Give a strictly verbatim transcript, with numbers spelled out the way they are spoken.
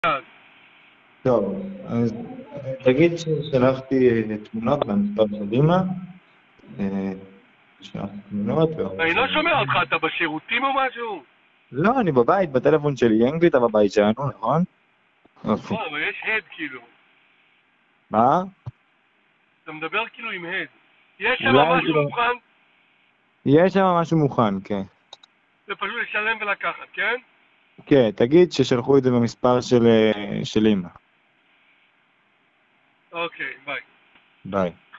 טוב, אז תגיד ששלחתי תמונות במספר של אמא. שלחתי תמונות. אני לא שומע אותך, אתה בשירותים או משהו? לא, אני בבית, בטלפון שלי. אין קליטה בבית שלנו, נכון? נכון, אבל יש הד כאילו. מה? אתה מדבר כאילו עם הד. יש שם אולי משהו כאילו... מוכן? יש שם משהו מוכן, כן. זה פשוט לשלם ולקחת, כן? כן, תגיד ששלחו את זה במספר של, של אמא. אוקיי, ביי. ביי.